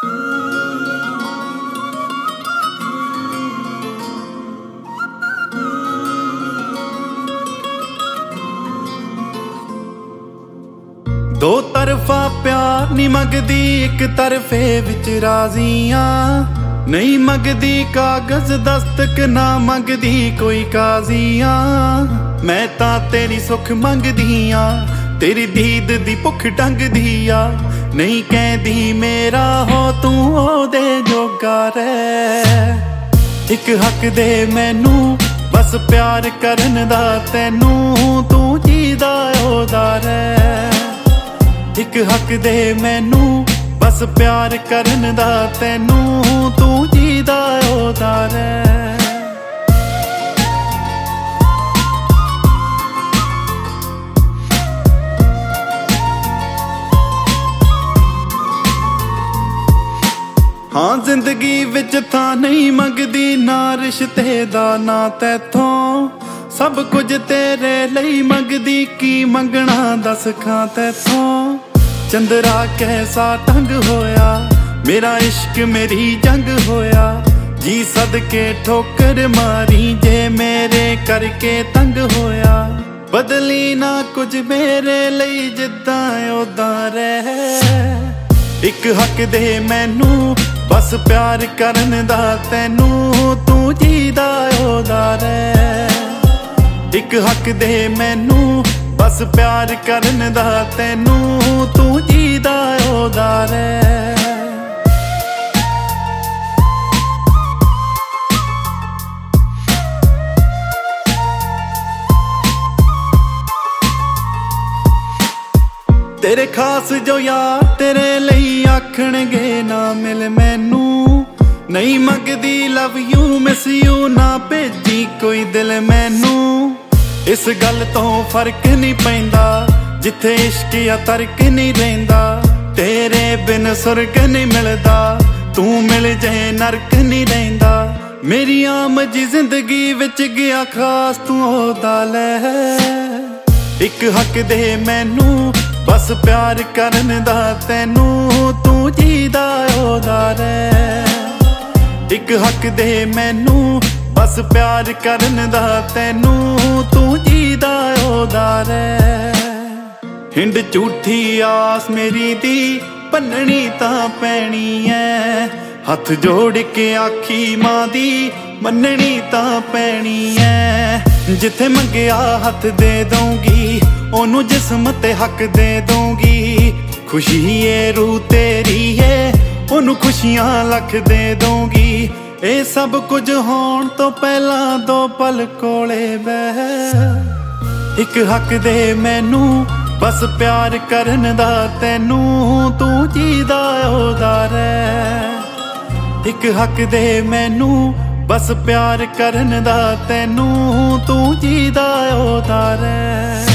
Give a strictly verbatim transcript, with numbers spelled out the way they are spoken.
दो तरफा प्यार नी मंगदी, एक तरफे विच राजियां। नहीं मंगदी कागज दस्तक, ना मंगदी कोई काजियां। मैं तां तेरी सुख मंगदी आ, तेरी दीद दी भुख ढंगदी आ। नहीं कहदी मेरा हो तू ओदे जोगा रह। एक हक दे मैनू बस प्यार करन दा, तैनू तू जीदा ओदा रह। एक हक दे मैनू बस प्यार करन दा, तैनू तू जीदा ओदा रह। हाँ जिंदगी विच तां नहीं मंगदी, ना रिश्ते दा ना तैथों। सब कुछ तेरे लई मंगदी, की मंगना दस खां तैथों। चंद्रा कैसा ढंग होया, मेरा इश्क मेरी जंग होया। जी सदके ठोकर मारी, जे मेरे करके तंग होया। बदली ना कुछ मेरे लई, जिद्दां ओदां रह। एक हक दे मैनू बस प्यार करन दा, तैनू तू जीदा ओदा रह। एक हक दे मैनू बस प्यार करन दा, तैनू तू जीदा ओदा रह। तेरे खास जो यार तेरे लई आखणगे ना मिल मैनू। नहीं मंगदी लव यू मिस यू, ना भेजी कोई दिल मैनू। इस गल तो फर्क नहीं पैंदा, जिथे इश्क या तर्क नहीं रहिंदा। तेरे बिन सुरग नहीं मिलदा, तू मिल जाए नरक नहीं रहिंदा। मेरी आम जी जिंदगी विच गया खास तू ओदा लह। एक हक दे मैनू बस प्यार करन दा, तैनू तू जीदा ओदा रह। एक हक दे मैनू बस प्यार करन दा, तैनू तू जीदा ओदा रह। हिंड झूठी आस मेरी दी भन्ननी तां पैनी ऐ। हथ जोड़ के आखी मां दी मन्ननी तां पैनी ऐ। जिथे मंगया हथ दे दूंगी, ओनू जिस्म ते हक दे दूंगी। खुशी ए रूह तेरी है, ओनू खुशियां लख दे दूंगी। ए सब कुछ होण तो पहला दो पल कोले बह। एक हक दे मैनू बस प्यार करन दा, तैनू तू जीदा ओदा रह। एक हक दे मैनू बस प्यार करन दा, तैनू तू जीदा ओदा रह।